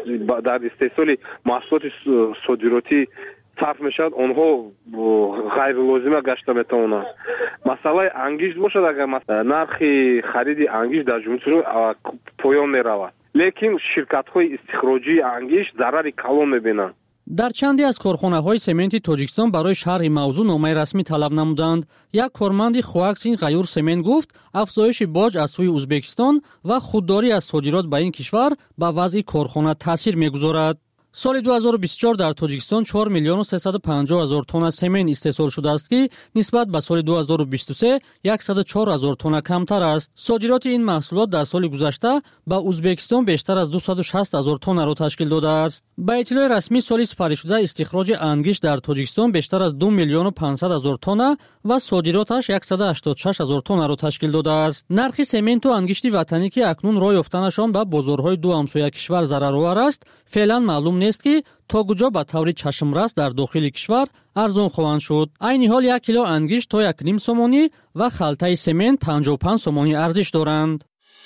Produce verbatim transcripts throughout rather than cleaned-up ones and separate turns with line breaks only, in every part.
در استحصال محصولات صادراتی صرف میشد آنها غیر لازمه گشته میتوانند. مسئله انگشت باشد اگر نرخ خرید انگشت در جمهوری پایان میرود، لیکن شرکت های استخراجی انگشت ضرر کلان میبینند.
در چندی از کارخانه‌های سمنتی تاجیکستان برای شرح موضوع نامه رسمی طلب نمودند. یک کارمند خواکسین غیور سمنت گفت افزایش باج از سوی ازبکستان و خودداری از صادرات به این کشور به وضع کارخانه تاثیر میگذارد. سال دو هزار و بیست و چهار در تاجیکستان چهار میلیون و سیصد و پنجاه هزار تن سمن استحصال شده است که نسبت به سال دو هزار و بیست و سه صد و چهار هزار تن کمتر است. صادرات این محصولات در سال گذشته به ازبکستان بیشتر از دویست و شصت هزار تن را تشکیل داده است. به اطلاع رسمی سال سپری شده استخراج انگشت در تاجیکستان بیشتر از دو میلیون و پانصد هزار تن و صادراتش صد و هشتاد و شش هزار تن را تشکیل داده است. نرخ سمنت و انگشت وطنی که اکنون راه یافتنشان به بازارهای دو همسایه کشور ضررآور است، فعلا معلوم نیست که تا کجا به طور چشمرس در داخل کشور ارزان خواهند شد. عین حال یک کیلو انگشت تا یک نیم سومانی و خلطه سمنت پنجاه و پنج سومانی ارزش دارند.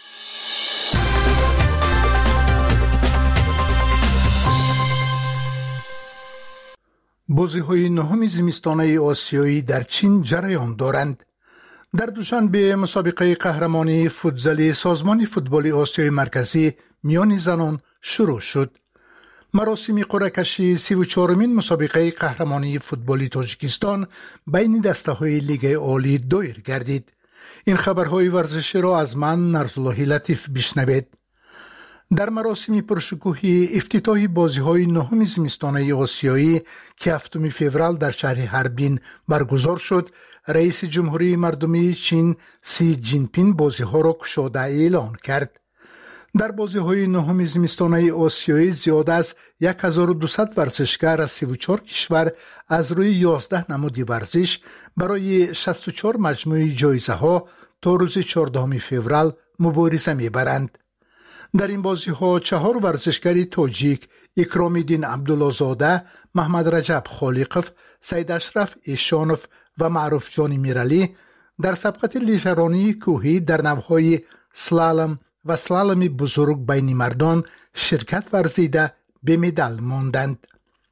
بازی‌های نهم زمستانه آسیایی در چین جریان دارند. در دوشنبه مسابقه قهرمانی فوتزالی سازمان فوتبال آسیای مرکزی میان زنان شروع شد. مراسم قرعه کشی سی و چهارمین مسابقه قهرمانی فوتبالی تاجیکستان بین دسته‌های لیگ عالی دایر گردید. این خبرهای ورزشی را از من نرزالله لطیف بشنوید. در مراسم پرشکوهی افتتاحی بازی‌های نهم زمستانه آسیایی که هفتم فوریه در شهر هاربین برگزار شد، رئیس جمهوری مردمی چین سی جینپین بازی‌ها را گشاده اعلان کرد. در بازی‌های نهم زمستانه آسیایی زیاد از هزار و دویست ورزشکار از سی و چهار کشور از روی یازده نماد ورزش برای شصت و چهار مجموعه جایزه‌ها تا روز چهاردهم فوریه مبارزه می‌برند. در این بازی‌ها چهار ورزشکار تاجیک، اکرام‌الدین عبدالله‌زاده، محمد رجب خالقов، سید اشرف ایشانov و معروف جان میرعلی در سبقت لیژرانی کوهی در نوع‌های سلالم و سلالم بزرگ بین مردان شرکت ورزیده به مدال ماندند.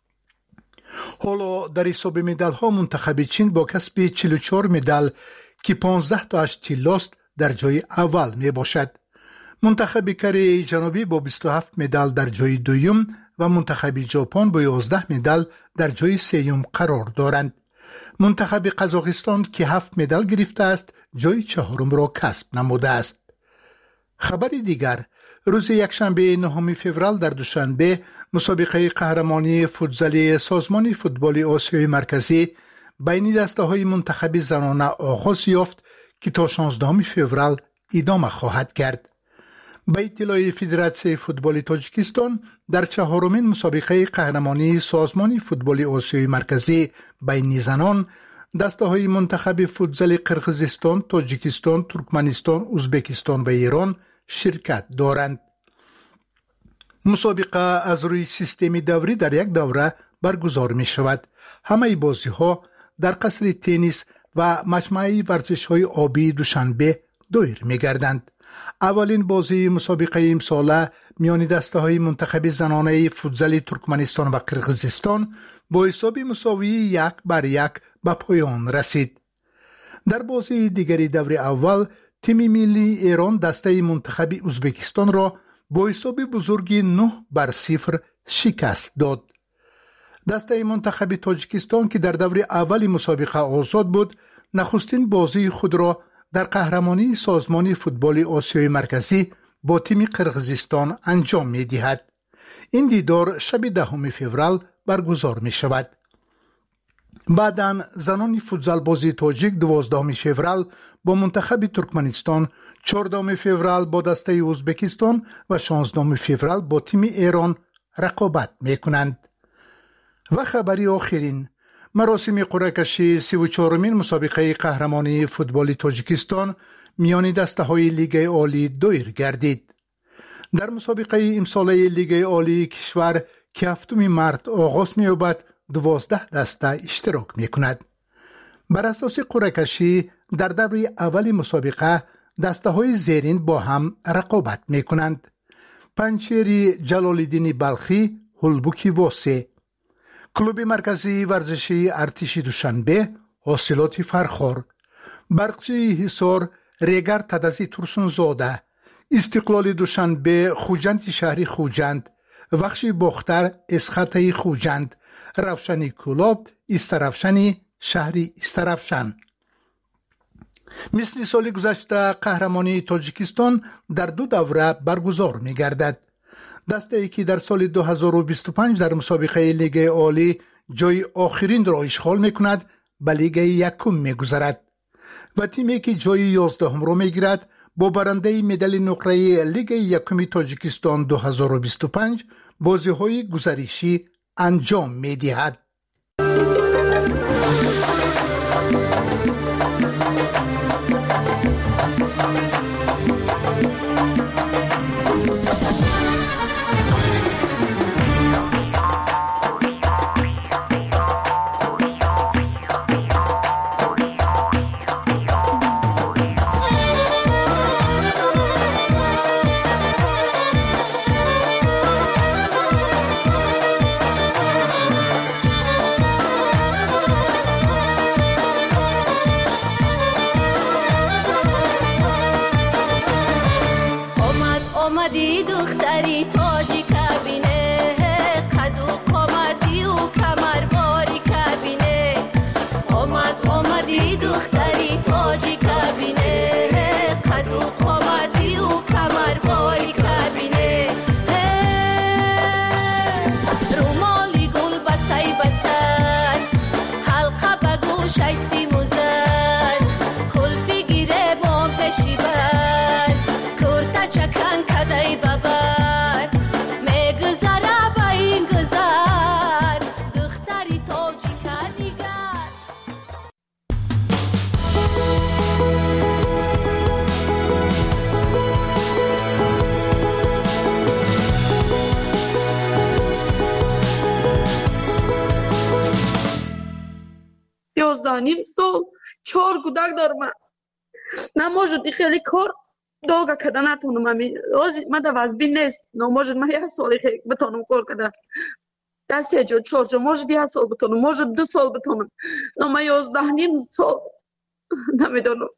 حالا در حساب مدال ها منتخب چین با کسب چهل و چهار مدال که پانزده تاش طلاست در جای اول می باشد. منتخب کره جنوبی با بیست و هفت مدال در جای دوم و منتخب ژاپن با یازده مدال در جای سوم قرار دارند. منتخب قزاقستان که هفت مدال گرفته است جای چهارم را کسب نموده است. خبر دیگر، روز یکشنبه نهم فوریه در دوشنبه مسابقه قهرمانی فوتزالی سازمان فوتبال آسیای مرکزی بین دسته‌های منتخب زنانه آغاز یافت که تا شانزدهم فوریه ادامه خواهد کرد. به اطلاع فدراسیون فوتبال تاجیکستان در چهارمین مسابقه قهرمانی سازمان فوتبال آسیای مرکزی بین زنان دسته‌های منتخب فوتزال قرقیزستان، تاجیکستان، ترکمنستان، ازبکستان و ایران شرکت دارند. مسابقه از روی سیستم دوری در یک دوره برگزار می شود. همه بازی ها در قصر تنیس و مجمع ورزش های آبی دوشنبه دایر می گردند. اولین بازی مسابقه امساله میان دسته های منتخب زنانه فوتزال ترکمنستان و قرقیزستان با حساب مساوی یک بر یک به پایان رسید. در بازی دیگری دور اول تیم ملی ایران دسته منتخب ازبکستان را با حساب بزرگی نه بر صفر شکست داد. دسته منتخب تاجیکستان که در دور اول مسابقه آزاد بود، نخستین بازی خود را در قهرمانی سازمان فوتبال آسیای مرکزی با تیم قرقیزستان انجام می دهد. این دیدار شب دهم فوریه برگزار می شود. بعداً زنان فوتزال بازی تاجیک دوازدهم فوریه با منتخب ترکمنستان، چهاردهم فوریه با دسته ازبکستان و شانزدهم فوریه با تیم ایران رقابت می کنند. و خبری آخرین، مراسم قرعه کشی سی و چهارمین مسابقه قهرمانی فوتبال تاجیکستان میان دسته های لیگ عالی دایر گردید. در مسابقه امساله لیگ عالی کشور که هفتم مارس آغاز می‌یابد، دوازده دسته اشتراک می‌کند. بر اساس قرعه کشی در دوره اول مسابقه دسته های زیرین با هم رقابت می‌کنند. پنچری جلال‌الدین بلخی هلبوکی واسه، کلوب مرکزی ورزشی ارتش دوشنبه حاصلات فرخار، برقچی حصار ریگر تدزی ترسون زاده، استقلال دوشنبه خوجند شهری خوجند، وخشی باختر اسخطه خوجند، رفشنی کلاب استرفشنی شهری استرفشن. مثل سال گذشته قهرمانی تاجیکستان در دو دوره برگزار می گردد. دسته ای که در سال دو هزار و بیست و پنج در مسابقه لیگ عالی جای آخرین را اشغال می کند به لیگ یکم می گذرد و تیمی که جای یازدهم را می گیرد با برنده مدال نقره لیگ یکم تاجیکستان دو هزار و بیست و پنج بازی های گزارشی انجام می دهد.
آمدی دختری تاجی کبینه، قد و قامتی و کمرباری کبینه. آمد آمدی دختری تاجی کبینه، قد و قامتی و کمرباری کبینه. رومالی گل بسی بسر، حلقه به گوشش سیم و زر، کلفی گیره بام پشی بر، کرتا چکن کدای ببر، میگذره با این گذر، دختری تاجی کنیگر.
یازده نیم سال چهار کودک دارم. نموجد خیلی کار долго когда натонум ами рози мада вазби нест но может ма я соли бетонум кор когда да сеҷо чорҷо может я сол бетонум может ду сол бетонум но ма ёздаҳ ним сол намедонам.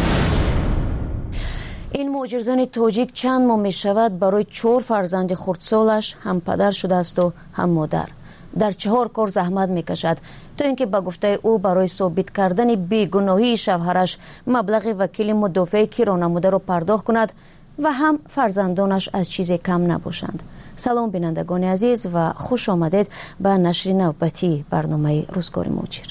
این مهاجرزن تاجیک چند ماه می شود برای چهار فرزند خردسالش هم پدر شده است و هم مادر. در چهار کار زحمت می کشد تا اینکه با گفته او برای ثابت کردن بیگناهی شوهرش مبلغ وکیل مدافع کی را نموده را پرداخت کند و هم فرزندانش از چیزی کم نباشند. سلام بینندگان عزیز و خوش آمدید به نشر نوبتی برنامه روزگار مهاجر.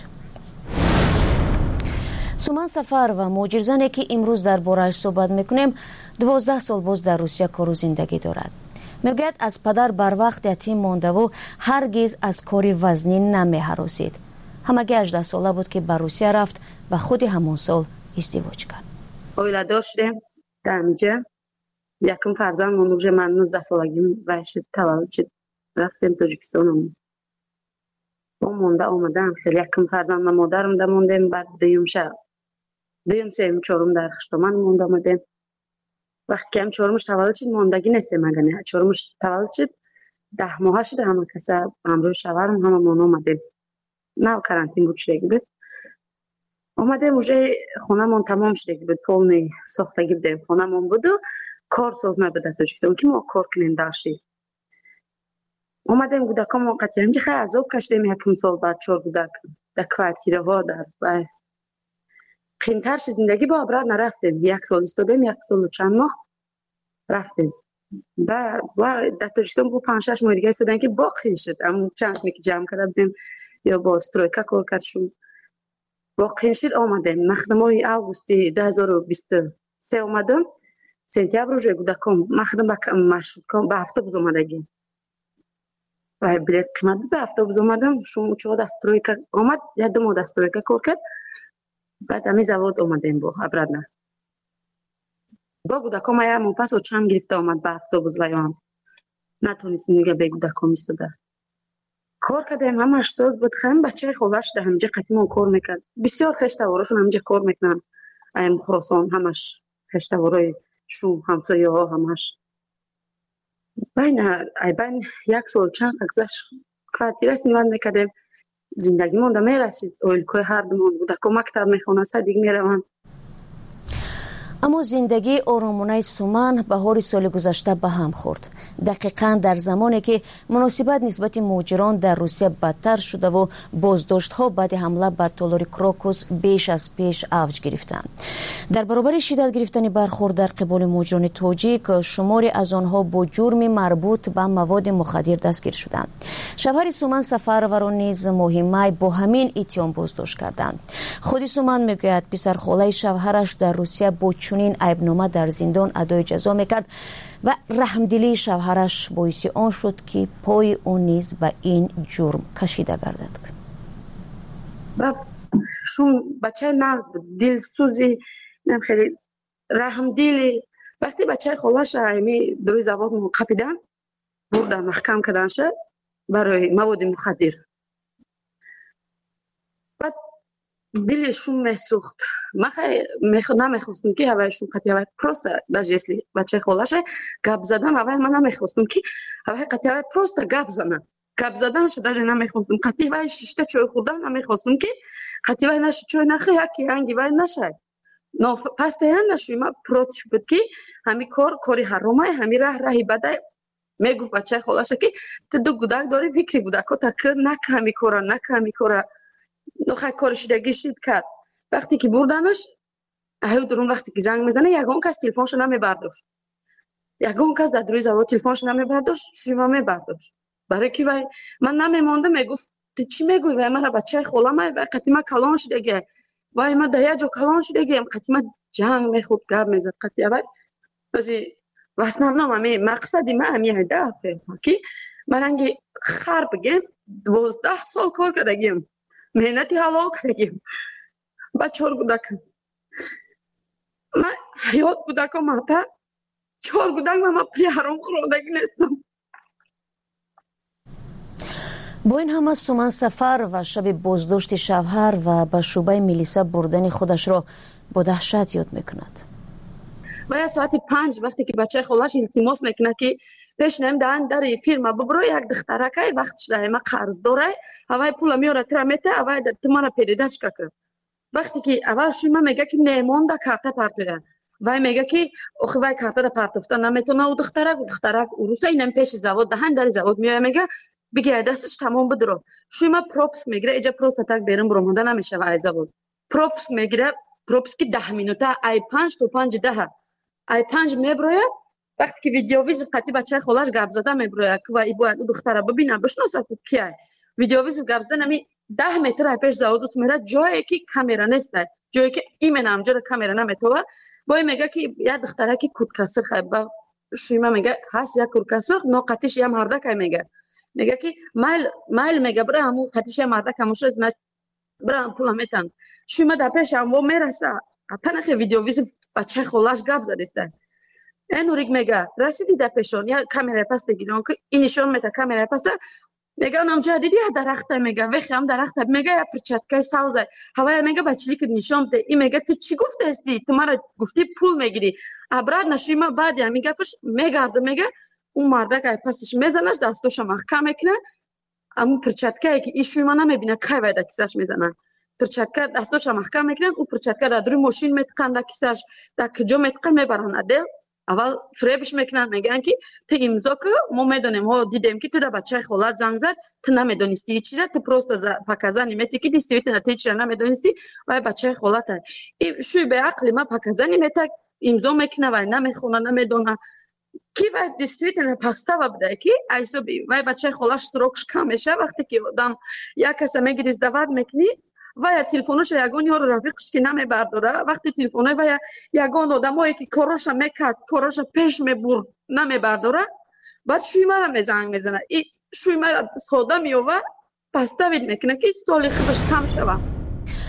سومن سفر و مهاجرزنی که امروز در بارش صحبت میکنیم دوازده سال باز در روسیه کار و زندگی دارد. میگوید از پدر بر وقت یتیم مانده و هرگز از کاری وزنی نمی‌هراسید. همگی هجده ساله بود که به روسیه رفت و خود همون سال ازدواج کرد.
اویلا داشتیم در اینجا یکم فرزند منوژه من نوزده سالگیم و تولد شد رفتیم تاجیکستان. با مونده آمدم خیلی یکم فرزند و مادرم در موندیم بعد دیوم شد دیوم سیم چهارم در خشتمان مونده آمدیم. وقتی که هم چهارمش تولد شد ماندگی نیست مگه چهارمش تولد شد ده ماه شد همه کسی همراه شوهرم همه مون آمدیم نه کرانتین بود شده بود آمدیم اوجه خونه من تمام شده بود پولنی ساختگی بودیم خونه من بود و کار ساز نبوده تاجیکستان که ما کار کنیم داشتیم آمدیم گودکا ما قطعا همجه خیلی عذاب کشتیم یکم سال بعد چهار گودک در کوارتیره ها در و قیمترش زندگی با ابراد نرفتیم یک سال استادیم یک سال و چند ماه رفتیم و و در تاجیکستان با پنج شش ماه دیگه استادن که باقی شد اما چند که جمع کرده بودیم یا با استرویکا کار کردشون باقی شد آمدیم مخدم های اوگوستی دو هزار و بیست و سه آمدم سنتیابر روزه گودکام مخدم با مشروط کام با اتوبوس آمدگیم و بلیط قیمت به اتوبوس آمدم شما چهار استرویکا آمد یا دو ماه استرویکا کار کرد بعد همی زواد آمدیم با ابرادنا با گودکام یا من پس و چند گرفته آمد به اتوبوس ویان نتونستیم دیگه به گودکام ایستاده کار کردیم همش ساز بود خیلی بچه خوبش ده همینجا قطعی کار میکرد بسیار خشتواراشون همینجا کار میکنن ایم خراسان همش خشتوارای شوم همسایه ها همش байн ай байн як сол чанд гузашт квартира синванд мекардем, зиндагимон да мерасид, оилкои ҳардумон будако мактаб мехонад, садик мераванд.
аммо зиндагии оромонаи Суман баҳори соли гузашта ба ҳам хӯрд. дақиқан дар замоне ки муносибат нисбати муҳоҷирон дар Русия бадтар шудаву боздоштҳо баъди ҳамла ба толори Крокус беш аз пеш авҷ гирифтанд. дар баробари шиддат гирифтани бархӯрд дар қиболи муҳоҷирони тоҷик, шуморе аз онҳо бо ҷурми марбут ба маводи мухаддир дастгир шуданд. шавҳари Суман Сафарованро низ моҳи май бо ҳамин иттиҳом боздошт карданд. худи Суман мегӯяд писархолаи шавҳараш дар Русия бо чунин айбнома дар зиндон адои ҷазо мекард ва раҳмдилии шавҳараш боиси он шуд ки пои ӯ низ ба ин ҷурм кашида гардад.
шум бачаи нағз буд, дилсӯзи, хеле раҳмдили. вақти бачаи холаша ами дуруи завод қапидан бурдан маҳкам карданша барои маводи мухаддир, баъд дили шум месӯхт. ман намехостам ки ҳавай шум қати ҳавай просто даже если бачаи холаша гап задан, ҳавай ман намехостам ки ҳавай қати ҳавай просто гап занад. гап заданша даже намехостам, қати ҳавай шишта чой хӯрдан намехостам ки қати ҳавай наши чой нахӯ, яки ҳанги вай нашад. но постоянно шума против буд ки ҳами кор кори ҳаромай, ҳами раҳ раҳи бадай. мегуфт бачаи холаша ки ту ду гудак дори, фикри гудако такр нака ҳами кора, нака ҳами кора. нохай кори шидагӣ шид кард. вақте ки бурданаш аҳю дурун, вақте ки занг мезана, ягон кас телефоншо намебардошт. ягон кас дар дуруи завод телефоншо намебардошт, шума мебардошт. барои ки вай ман намемонда, мегуфт ту чӣ мегӯй, вай мара бачаи холамай, вай қати ма калон шидагиам, вай ма да як ҷо калон шидагиам, қати ма ҷанг мехӯрд, гап мезад. қати авай ози в основном ами мақсади ма ами ҳадаф ки маранги хар бигем двоздаҳ сол кор кардагиам, меҳнати ҳалол кардагиам ба чор гудакам. ма ҳаёт гудакам мата чор гудак ма ма при ҳаром хӯродагӣ нестам.
бо ин ҳама Суман Сафарова шаби боздошти шавҳар ва ба шӯъбаи милиса бурдани худашро бо даҳшат ёд мекунад.
вая соати панҷ вақте ки бачаи холаш илтимос мекунад ки пешнаем даан дари фирма бубро, як духтаракай вақтиш даема қарз дорай, ҳавай пула меора тира мета, ҳавай ту мара передачка кун. вақте ки аввал шума мега ки немонда карта партоя, вай мега ки охи вай картада партофта наметона у духтарак, у духтарак уруса инам пеши завод даҳан дари завод меоя, мега бигай дастиш тамом бидро. шума пропуск мегира, эҷа просто так берун буромада намешава ай завод. пропуск мегира, пропуски даҳ минута, ай панҷ то панҷи даҳа. ай панҷ меброя, вақте ки видеовизов қати бачаи холаш гап зада меброя ки вай бояд у духтара бибина бишноса ку кияй. видеовизов гап зада нами даҳ метр ай пеш заводу смера, ҷое ки камера нестай, ҷое ки имена ҳамҷода камера наметова. бой мега ки як духтара ки курткасир хай ба шума мега ҳаст як курткасир, но қатиш ям ҳардакай мега. мега ки майл майл мега бра ҳаму қатиш ям ҳардакай муша зна бра пула метан. шума да пеш ам во мераса. апанахе видеовизов бачаи холаш гап задеста. энурик мега расиди да пешон, я камера паста гирон ки инишон мета камера паста. мега нам ҷадиди я дарахта мега, вехи ам дарахта мега я перчаткаи савза. ҳавая мега бачили ки нишон бде. И мега ту чӣ гуфтасти? Ту мара гуфти пул мегири. абрад нашима баъд я мега пеш мегарду мега у мардак ай пастиш мезанаш, дастоша маҳкам мекуна. аму перчаткае ки ишума намебина кай вай да кисаш мезана. перчатка дастоша маҳкам мекунанд, ӯ перчатка дар дуруи мошин метиқанд, дар кисаш дар куҷо метиқанд, мебаранд адел. аввал фребиш мекунанд, мегӯянд ки ту имзо ку мо медонем, ҳо дидем ки ту да бачаи холат занг зад, ту намедонисти чира, ту просто показани мети ки действительно ту чира намедонисти, вай бачаи холата. И шӯи беақли ма показани мета, имзо мекуна, вай намехона, намедона ки вай действительно пастава буда ки айсоби вай бачаи холаш сурокш кам меша. вақте ки одам як каса мегири издават мекунӣ, вая телефоноша ягон ёру рафиқш ки намебардора, вақти телефонои вая ягон одамое ки короша мекард, короша пеш мебурд намебардора, баъд шӯи мара мезанг мезана. И шӯи мара сода меова, паставид мекуна ки соли худаш кам шава.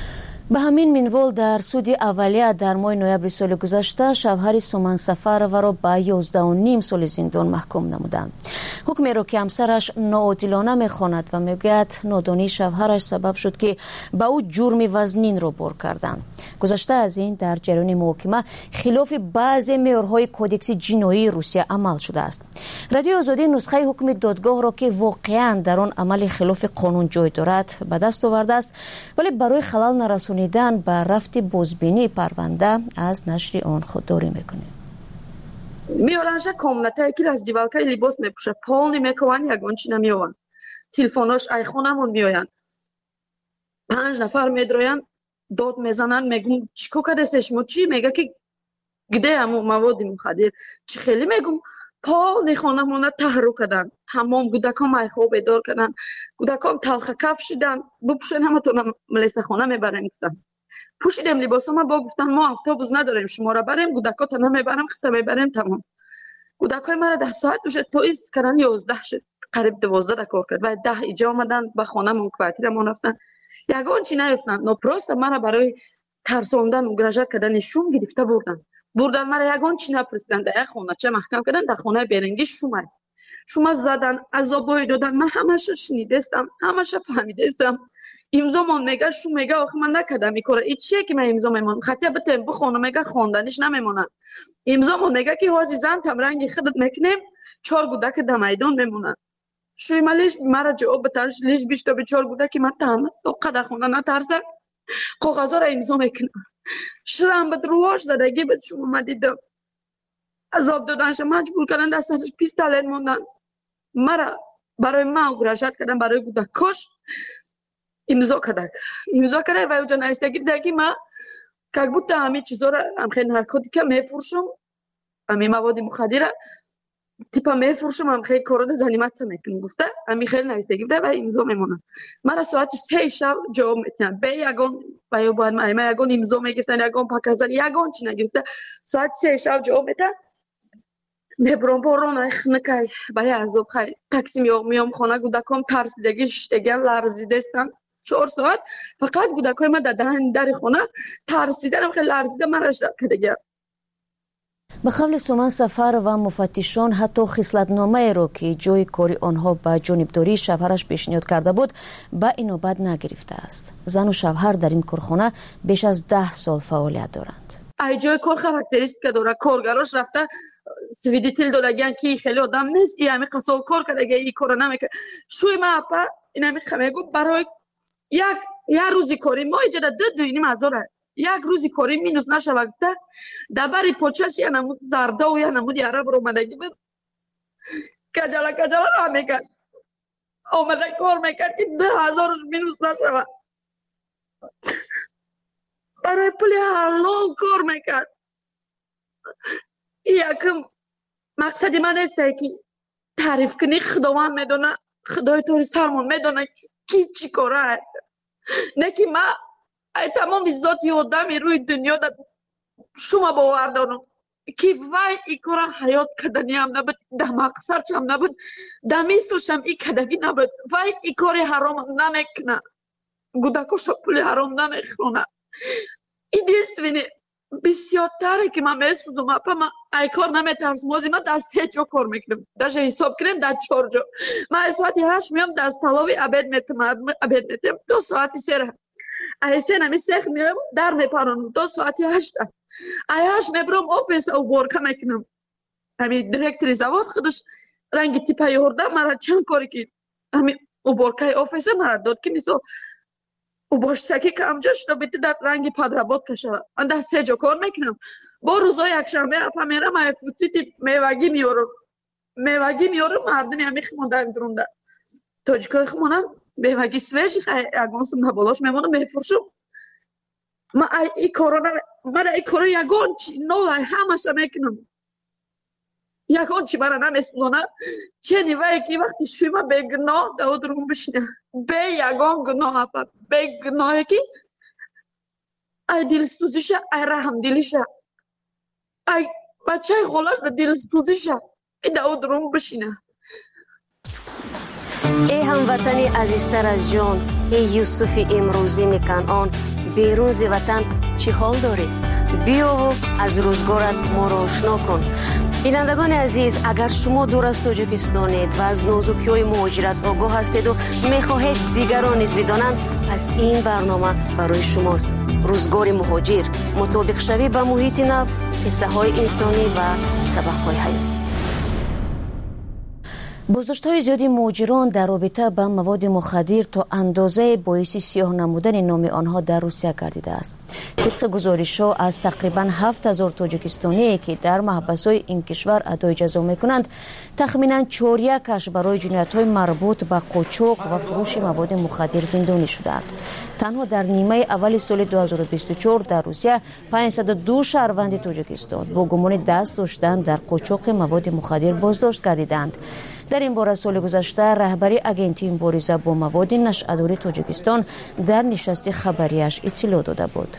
به همین منوال در سود اولیه در ماه نوامبر سال گذشته شوهر سومن سفرова را به یازده و نیم سال زندان محکوم نمودند. حکمی را که همسرش ناعادلانه می‌خواند و میگوید نادانی شوهرش سبب شد که به او جرم وزنین را بار کردند. گذشته از این در جریان محاکمه خلاف بعضی معیارهای کودکس جنایی روسیه عمل شده است. رادیو آزادی نسخه حکم دادگاه را که واقعا در آن عمل خلاف قانون جای دارد به دست آورده است، ولی برای خلل نرسانیدن به رفت بازبینی پرونده از نشر آن خودداری میکنه.
میارنش комната یکی از دیوالکای لباس میپوشه، полный میکوان ягончина میوان، تلفناش айхонамон میآیند، پنج نفر میدرویند، داد میزنن، میگم چیکو کردش مو چی؟ میگه که گده همو مواد مخدر چی خیلی میگم полный خانمون تحرک کردن، تمام کودکان مایخو بیدار کردن، کودکان تلخ کف شدن، بپوشن همتون ملیسه خانه میبرن گفتن. پوشیدم لباسم با گفتن ما اتوبوس نداریم شما را بریم، کودکات هم میبرم خطه میبریم تمام. کودکای مرا ده ساعت دوشه تویس کردن یازده شد، قریب دوازده کار کرد و ده ایجا آمدن به خانه من کوارتیرمون رفتن. یگان چی نیفتن، نپروست مرا برای ترساندن و گرجت کردن شوم گرفته بردن. بردن مرا یگان چی نپرسیدن، در خانه چه محکم کردن، در خانه برنگی شومه. شما زدن، عذابای دادن، من همش شنیدستم، همش فهمیدستم. امضا من میگه شو میگه آخه من نکردم میکره این چیه که من امضا میمونم خطیه بتم بخونه میگه خواندنش نمیمونن. امضا من میگه که هازیزن تم رنگی خودت میکنیم چهار گودک در میدان میمونن. شوی مالیش مرا جواب بتاش لیش بیشتر به چهار گودکی من تام تو قدر خونه نترسه کاغذا را امضا میکنم. شرم به درواش زدگی به شما من دیدم. عذاب دادنش مجبور کردن دستش پیستالت موندن. مرا برای ما گراشت کردن برای گودکاش امضا کردن. امضا کردن و اونجا نایستگی دیگه ما که بود همه چیزا را هم خیلی نارکوتیکا میفروشم، همه مواد مخدر تیپا میفروشم، هم خیلی کارات زنیمت میکنم گفته همه خیلی نایستگی بوده و امضا میمونن. مرا ساعت سه شب جواب میتونم به یگان و یا باید ما یگان امضا میگفتن یگان پاکزن یگان چی نگرفته ساعت سه شب جواب میتونم میبرم بارون اخ نکای با یه عذاب خیلی تاکسی میام میام خانه گودکام ترسیدگی شتگن لرزیده استن چهار ساعت فقط گودکای ما در دهن در خانه ترسیدن خیلی لرزیده من رشد کردگه.
به قول سومن سفر و مفتشان حتی خصلتنامه را که جای کاری آنها به جانبداری شوهرش پیشنهاد کرده بود به اینوبت نگرفته است. زن و شوهر در این کارخانه بیش از ده سال فعالیت دارند.
ای جای کار خاراکتریستیکا داره، کارگراش رفته سویدیتیل دادگیان که خیلی آدم نیست، ای همه قصال کار کرده ای کار نمیکنه. شوی ما اپا این همه خمیگو برای یک یک روزی کاری ما ایجاده دو دوینی مزاره یک روزی کاری مینوس نشوه گفته دبری پوچش یا نمود زرده و یا نمود یاره برو مدگی بود کجالا کجالا را میکرد آمده کار میکرد که ده هزارش مینوس نشوه برای پولی حلال کار میکرد. یکم مقصدی من است که تعریف کنی خداوند میدونه، خدای توری سرمون میدونه کی چی کاره، نه که من ای تمام ذاتی آدمی روی دنیا در شما باور دارم که وای ای کاره حیات کدنی هم نبود، ده مقصرچ هم نبود، ده میسوش هم ای کدگی نبود، وای ای کاری حرام نمیکنه، گودکوش پولی حرام نمیخونه. این دیستوینی بسیارتره که من میسوزم اپا من ای کار نمیترسم موزی من دست سه جا کار میکنم داشته حساب کنم در چهار جا من ساعتی هشت میام دست تلاوی عبید میتم عبید میتم دو ساعتی سره ای سه نمی سرخ میام در میپرانم دو ساعتی هشت ای هشت میبرم آفیس او بارکه میکنم همی دیرکتری زواد خودش رنگی تیپایی هرده مرا چند کاری که همی او بارکه آفیس مرا داد که میسو او باش سکی که همجا شده بیتی در رنگی پدرباد کشه من ده سه جا کار میکنم با روزای یک شنبه اپا میرم ای فوتسیتی میوگی میارم میوگی میارم مردمی همی خمانده درونده تاجیکای خمانن میوگی سویجی خیلی اگانسم نبالاش میمونم میفرشم من ای کارو نمی من ای کارو یگان چی نولای همشه میکنم یگان چی برا نمیسلونه چه نیوه که وقتی شوی من به گناه دو درون بشینه به یگان گناه اپا به گناهی که ای دل سوزیشه ای رحم دلیشه ای بچه خلاش ده دل سوزیشه ای دو درون بشینه.
ای هموطنی عزیزتر از جان، ای یوسف امروزی کنعان بیرون ز وطن چی حال داری؟ بیا و از روزگارت ما را آشنا کن. بینندگان عزیز، اگر شما دور از تاجیکستانید و از نازکی‌های مهاجرت آگاه هستید و می‌خواهید دیگران نیز بدانند، پس این برنامه برای شماست. روزگار مهاجر، مطابق شوی به محیط نو، قصه‌های انسانی و سبق‌های حیاتی. بازداشت‌های زیادی مهاجران در رابطه با مواد مخدر تا اندازه باعث سیاه نمودن نام آنها در روسیه گردیده است. طبق گزارش‌ها از تقریباً هفت هزار تاجیکستانی که در محبس‌های این کشور ادای جزا می‌کنند، تخمیناً چهار یکش برای جنایت‌های مربوط به قاچاق و فروش مواد مخدر زندانی شده‌اند. تنها در نیمه اول سال دو هزار و بیست و چهار در روسیه پانصد و دو شهروند تاجیکستان با گمان دست داشتن در قاچاق مواد مخدر بازداشت گردیدند. در این باره سال گذشته رهبری آژانس مبارزه با مواد نشأه‌داری تاجیکستان در نشست خبریش اطلاع داده بود.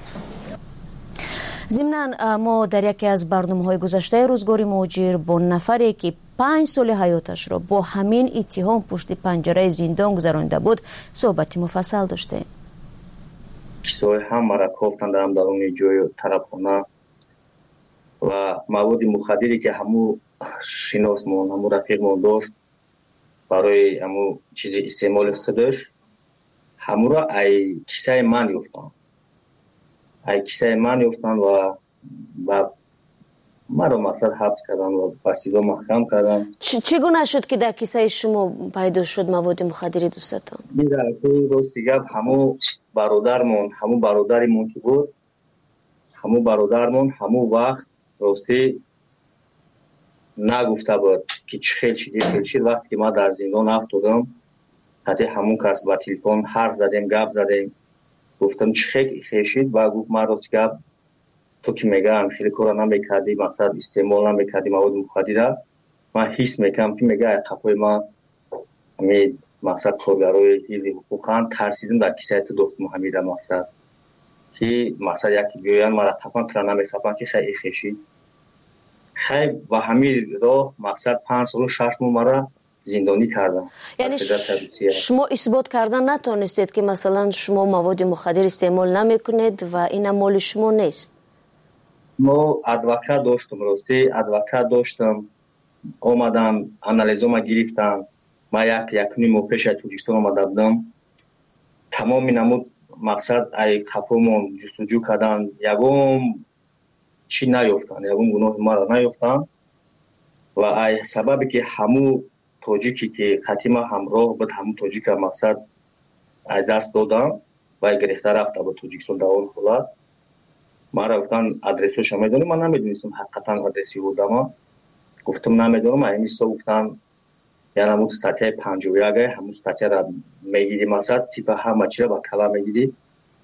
ضمناً ما در یکی از برنامه‌های گذشته روزگار مهاجر با نفری که پنج سال حیاتش را با همین اتهام پشت پنجره زندان گذرانده بود صحبت مفصل داشتیم.
کسای هم مرا گفتن درم درون جای طرفخانه و مواد مخدری که همو شناسمون همو رفیقمون داشت برای همو چیزی استعمال خودش همو را ای کیسه من یافتن ای کیسه من یافتن و و مرا مقصد حبس کردن و بسیار محکم کردن.
چگونه شد که در کیسه شما پیدا شد مواد مخدری دوستتان؟
این در راستی گپ همو برادرمون همو برادرمون که بود همو برادرمون همو وقت راستی نگفته بود که چه خیلی شد خیلی شد. وقتی که ما در زندان افتادم حتی همون کس با تلفن حرف زدیم گپ زدیم گفتم چه خیلی خیلی شد و گفت ما راستی گپ تو که میگم خیلی کارا نمیکردی مقصد استعمال نمیکردی مواد مخدر من حس میکنم که میگه خفای ما همین مقصد کارگرای حزب حقوقا ترسیدم در کیسه تو دختم حمیده مقصد که مقصد یکی بیاین مرا خفن کرا نمیخفن که خیلی خیلی شد خیلی و همین راه مقصد پنج سال و شش ماه مرا زندانی کردن.
یعنی شما اثبات کردن نتونستید که مثلا شما مواد مخدر استعمال نمیکنید و این مال شما نیست؟
ما ادوکات داشتم راستی ادوکات داشتم آمدم انالیزم گرفتم ما یک یک نیم ماه پیش تاجیکستان آمده بودم تمام نمود مقصد ای خفمون جستجو کردن یگم چی نیافتن یگم گناه ما را نیافتن و ای سببی که همو تاجیکی که خطیمه همراه بود همو تاجیک مقصد ای دست دادم و گرفته رفته به تاجیکستان در اون حالت ما رفتن ادرسش میدونم من نمیدونستم حقیقتا ادرسی بودم گفتم نمیدونم همیشه گفتن یعنی همون استاتیای پنجاه و یک همون استاتیا را میگیری مقصد تیپ همه چی را با کلا میگیری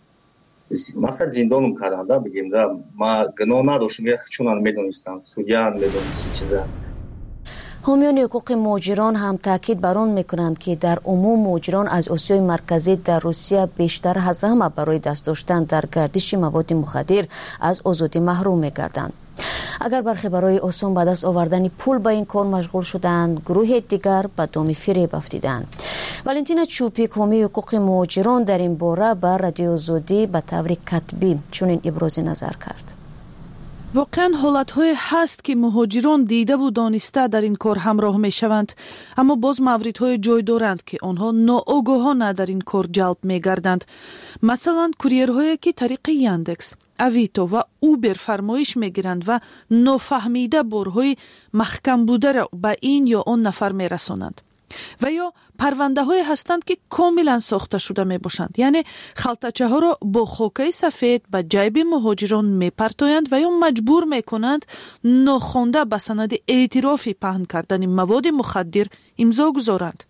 مقصد زندانم کردن بگیم ده ما گناه نداشتم چون میدونستم سودیان میدونستم چیزا.
حامیان حقوق مهاجران هم تاکید بر آن میکنند که در عموم مهاجران از آسیای مرکزی در روسیه بیشتر از همه برای دست داشتن در گردش مواد مخدر از آزادی محروم میگردند. اگر برخی برای آسان به دست آوردن پول به این کار مشغول شدند، گروه دیگر به دام فریب افتادند. والنتینا چوپیک حامی حقوق مهاجران در این باره به رادیو آزادی به طور کتبی چنین ابراز نظر کرد.
واقعا حالت‌های هست که مهاجران دیده و دانسته در این کار همراه می‌شوند، اما باز موردهای جای دارند که آنها ناآگاهانه در این کار جلب می‌گردند. مثلا کوریرهایی که طریق یاندکس، اویتو و اوبر فرمایش می‌گیرند و نافهمیده بارهای محکم بوده را به این یا آن نفر می‌رسانند. و یا پرونده های هستند که کاملا ساخته شده می باشند، یعنی خلطچه ها را با خاکه سفید به جیب مهاجران می پرتایند و یا مجبور می کنند ناخوانده به سند اعترافی پهن کردن مواد مخدر امضا گذارند.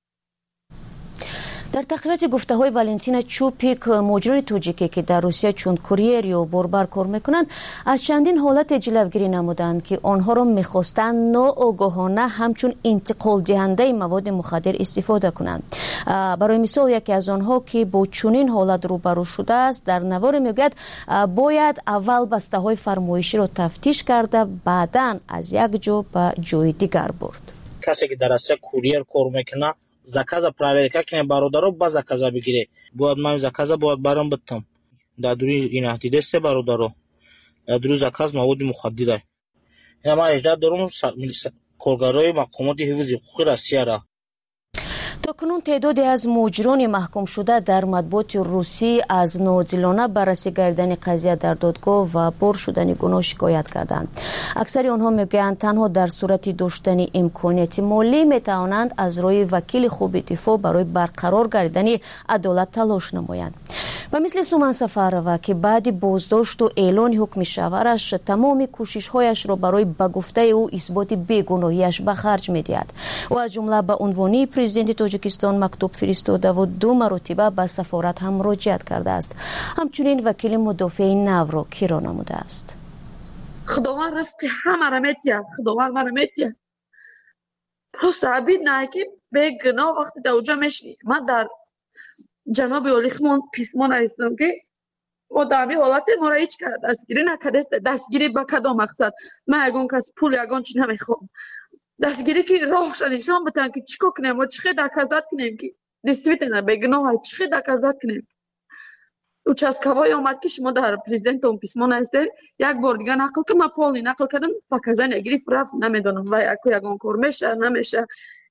در تقریبات گفته های والنتینا چوپیک مهاجران تاجیکی که در روسیه چون کوریر یا باربر کار میکنند از چندین حالت جلوگیری نمودند که آنها را میخواستند ناآگاهانه همچون انتقال دهنده مواد مخدر استفاده کنند. برای مثال یکی از آنها که با چنین حالت روبرو شده است در نوار میگوید باید اول بسته های فرمایشی را تفتیش کرده بعداً از یک جا به جای دیگر برد.
کسی که در روسیه کوریر کار میکنه заказа проверка кине бародаро ба заказа бигире бояд ман заказа бояд барам биттам дар дури инахдидесте бародаро дар дури заказ маводи мухаддира ина ман аждад дорум коргарои мақомоти ҳифзи ҳуқуқи Россияра.
токунун теъдоде аз муҳоҷирони маҳкумшуда дар матбуоти русӣ аз ноодилона баррасӣ гардидани қазия дар додгоҳ ва бор шудани гуноҳ шикоят карданд. аксари онҳо мегӯянд танҳо дар сурати доштани имконияти молӣ метавонанд аз рӯи вакили хуби дифоъ барои барқарор гардидани адолат талош намоянд. ва мисли Суман Сафарова ки баъди боздошту эълони ҳукми шавҳараш тамоми кӯшишҳояшро барои ба гуфтаи ӯ исботи бегуноҳиаш ба харҷ медиҳад. ӯ аз ҷумла ба унвони президенти тоҷикистон мактуб фиристодаву ду маротиба ба сафорат ҳам муроҷиат кардааст. ҳамчунин вакили мудофиаи навро киро намудааст.
худованд ризқи ҳамаро метиҳад, худованд маро метиҳад. просто обидное ки бегуноҳ вақти дар уҷа мешинӣ. ман дар ҷаноби олихмон письмо нависидам ки мо дар ҳамин ҳолате моро ҳеҷ кара дастгирӣ накардаст. дастгирӣ ба кадом мақсад? ман ягон кас пул ягон чи намехоҳам. дастгирӣ ки роҳша нишон бутан ки чӣ кор кунем, мо чӣ хел доказат кунем ки действительно бегуноҳа, чӣ хел доказат кунем. участковой омад ки шумо дар президентон письмо нависед, як бор дига нақл ки ман полни нақл кардам, показания гирифт рафт, намедонам ва яку ягон кор меша намеша.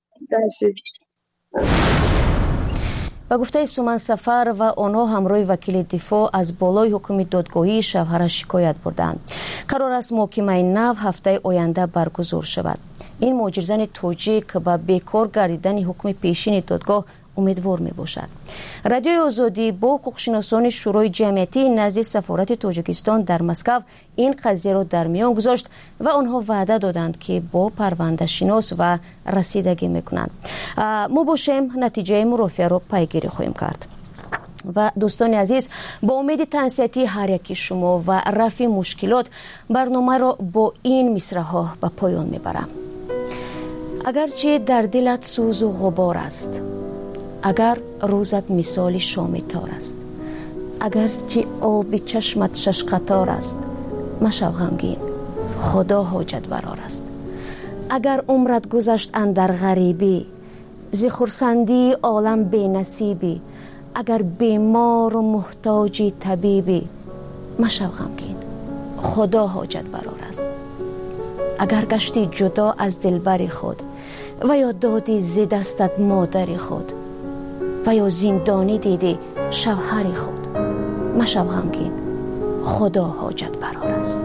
ба гуфтаи Суман Сафарова онҳо ҳамроҳи вакили дифоъ аз болои ҳукми додгоҳии шавҳараш шикоят бурданд. қарор аст муҳокимаи нав ҳафтаи оянда баргузор шавад. ин муҳоҷирзани тоҷик ба бекор гардидани ҳукми пешини додгоҳ умедвор мебошад. радиои озодӣ бо ҳуқуқшиносони шӯрои ҷамъиятии назди сафорати тоҷикистон дар Москав ин қазияро дар миён гузошт ва онҳо ваъда доданд ки бо парвандашинос ва расидагӣ мекунанд. мо бошем натиҷаи мурофиаро пайгирӣ хоҳем кард. ва дӯстони азиз, бо умеди тансиятии ҳар яки шумо ва рафъи мушкилот барномаро бо ин мисраҳо ба поён мебарам. агарчи дар дилат сӯзу ғубор аст, агар рӯзат мисоли шоми тор аст, агарчи оби чашмат шашқатор аст, машав ғамгин, худо ҳоҷатбарор аст. агар умрат гузашт андар ғарибӣ, зи хурсандии олам бенасибӣ, агар бемору муҳтоҷи табибӣ, машав ғамгин, худо ҳоҷатбарор аст. агар гашти ҷудо аз дилбари худ ва ё доди зи дастат модари худ ва ё зиндонӣ диди шавҳари худ, машав ғамгин, худо ҳоҷатбарор аст.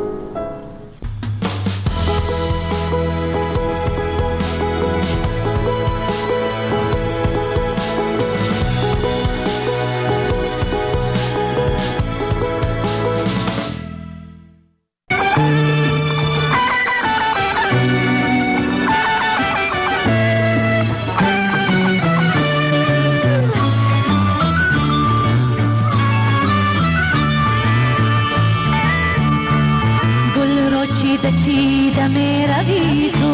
چیده چیده می روی تو،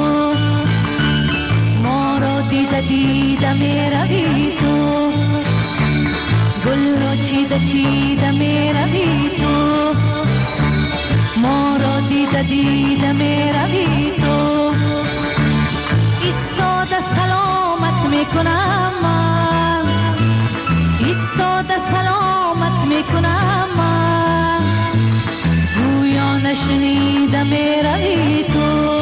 ما را دیده دیده می روی تو، گل را چیده چیده می روی تو، ما را دیده دیده می روی تو. ایستاده سلامت می کنم من، ایستاده سلامت می کنم من، گویا نشنیده می روی تو.